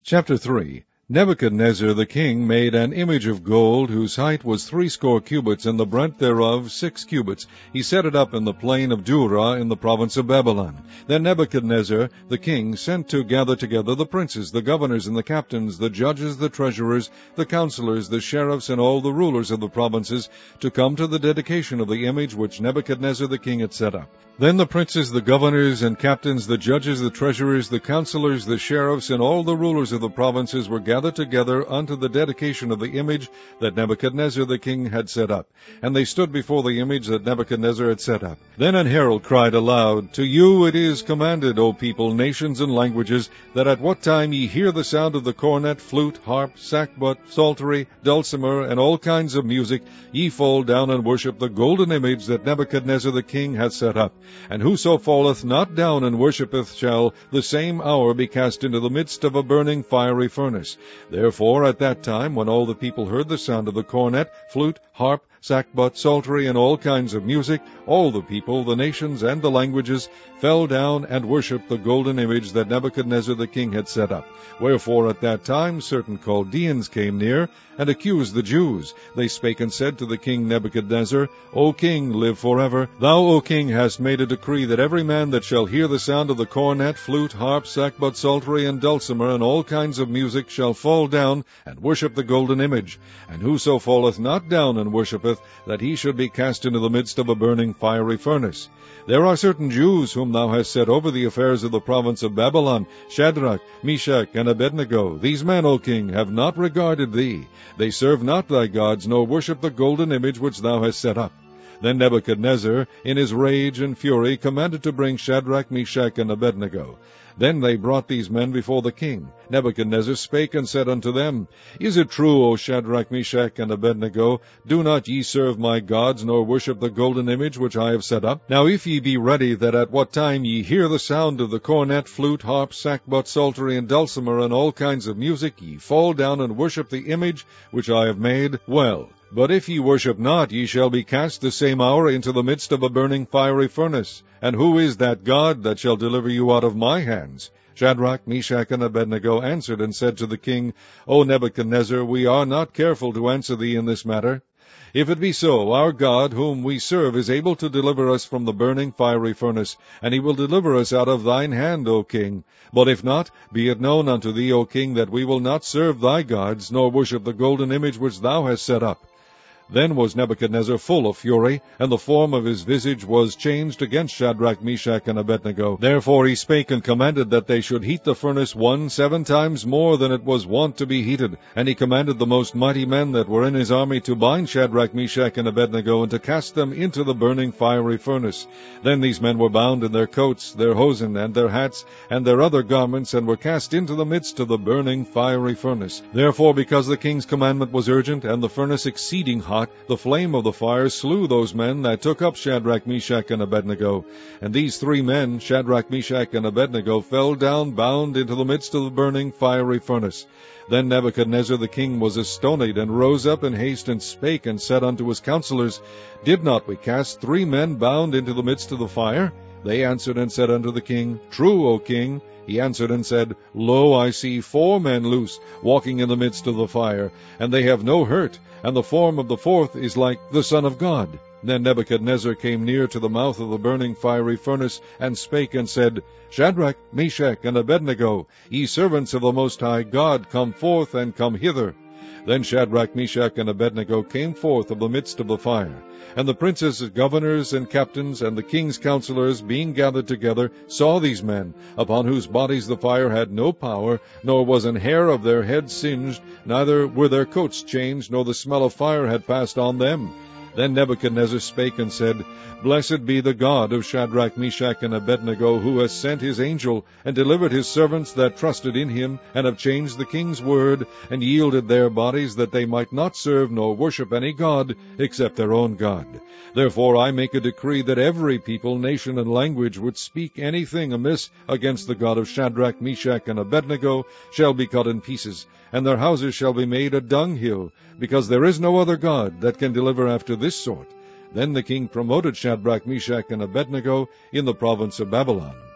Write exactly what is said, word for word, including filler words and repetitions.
Chapter three. Nebuchadnezzar the king made an image of gold, whose height was threescore cubits, and the breadth thereof six cubits. He set it up in the plain of Dura in the province of Babylon. Then Nebuchadnezzar the king sent to gather together the princes, the governors, and the captains, the judges, the treasurers, the counselors, the sheriffs, and all the rulers of the provinces, to come to the dedication of the image which Nebuchadnezzar the king had set up. Then the princes, the governors, and captains, the judges, the treasurers, the counselors, the sheriffs, and all the rulers of the provinces were gathered together unto the dedication of the image that Nebuchadnezzar the king had set up. And they stood before the image that Nebuchadnezzar had set up. Then an herald cried aloud, To you it is commanded, O people, nations, and languages, that at what time ye hear the sound of the cornet, flute, harp, sackbut, psaltery, dulcimer, and all kinds of music, ye fall down and worship the golden image that Nebuchadnezzar the king hath set up. And whoso falleth not down and worshippeth shall the same hour be cast into the midst of a burning fiery furnace. Therefore at that time, when all the people heard the sound of the cornet, flute, harp, sackbut, psaltery, and all kinds of music, all the people, the nations, and the languages fell down and worshipped the golden image that Nebuchadnezzar the king had set up. Wherefore at that time certain Chaldeans came near, and accused the Jews. They spake and said to the king Nebuchadnezzar, O king, live forever. Thou, O king, hast made a decree that every man that shall hear the sound of the cornet, flute, harp, sackbut, psaltery, and dulcimer, and all kinds of music, shall fall down and worship the golden image. And whoso falleth not down and worshippeth, that he should be cast into the midst of a burning fiery furnace. There are certain Jews whom thou hast set over the affairs of the province of Babylon, Shadrach, Meshach, and Abednego. These men, O king, have not regarded thee. They serve not thy gods, nor worship the golden image which thou hast set up. Then Nebuchadnezzar, in his rage and fury, commanded to bring Shadrach, Meshach, and Abednego. Then they brought these men before the king. Nebuchadnezzar spake and said unto them, Is it true, O Shadrach, Meshach, and Abednego, do not ye serve my gods, nor worship the golden image which I have set up? Now if ye be ready, that at what time ye hear the sound of the cornet, flute, harp, sackbut, psaltery, and dulcimer, and all kinds of music, ye fall down and worship the image which I have made, well. But if ye worship not, ye shall be cast the same hour into the midst of a burning fiery furnace. And who is that God that shall deliver you out of my hands? Shadrach, Meshach, and Abednego answered and said to the king, O Nebuchadnezzar, we are not careful to answer thee in this matter. If it be so, our God, whom we serve, is able to deliver us from the burning fiery furnace, and he will deliver us out of thine hand, O king. But if not, be it known unto thee, O king, that we will not serve thy gods, nor worship the golden image which thou hast set up. Then was Nebuchadnezzar full of fury, and the form of his visage was changed against Shadrach, Meshach, and Abednego. Therefore he spake and commanded that they should heat the furnace one seven times more than it was wont to be heated. And he commanded the most mighty men that were in his army to bind Shadrach, Meshach, and Abednego, and to cast them into the burning fiery furnace. Then these men were bound in their coats, their hosen, and their hats, and their other garments, and were cast into the midst of the burning fiery furnace. Therefore, because the king's commandment was urgent, and the furnace exceeding hot, the flame of the fire slew those men that took up Shadrach, Meshach, and Abednego. And these three men, Shadrach, Meshach, and Abednego, fell down bound into the midst of the burning fiery furnace. Then Nebuchadnezzar the king was astonied, and rose up in haste, and spake and said unto his counselors, Did not we cast three men bound into the midst of the fire? They answered and said unto the king, True, O king. He answered and said, Lo, I see four men loose, walking in the midst of the fire, and they have no hurt, and the form of the fourth is like the Son of God. Then Nebuchadnezzar came near to the mouth of the burning fiery furnace, and spake and said, Shadrach, Meshach, and Abednego, ye servants of the Most High God, come forth and come hither. Then Shadrach, Meshach, and Abednego came forth of the midst of the fire. And the princes, governors, and captains, and the king's counselors, being gathered together, saw these men, upon whose bodies the fire had no power, nor was an hair of their heads singed, neither were their coats changed, nor the smell of fire had passed on them. Then Nebuchadnezzar spake and said, Blessed be the God of Shadrach, Meshach, and Abednego, who has sent his angel, and delivered his servants that trusted in him, and have changed the king's word, and yielded their bodies, that they might not serve nor worship any god, except their own God. Therefore I make a decree that every people, nation, and language which speak anything amiss against the God of Shadrach, Meshach, and Abednego shall be cut in pieces, and their houses shall be made a dunghill, because there is no other God that can deliver after this sort. Then the king promoted Shadrach, Meshach, and Abednego in the province of Babylon.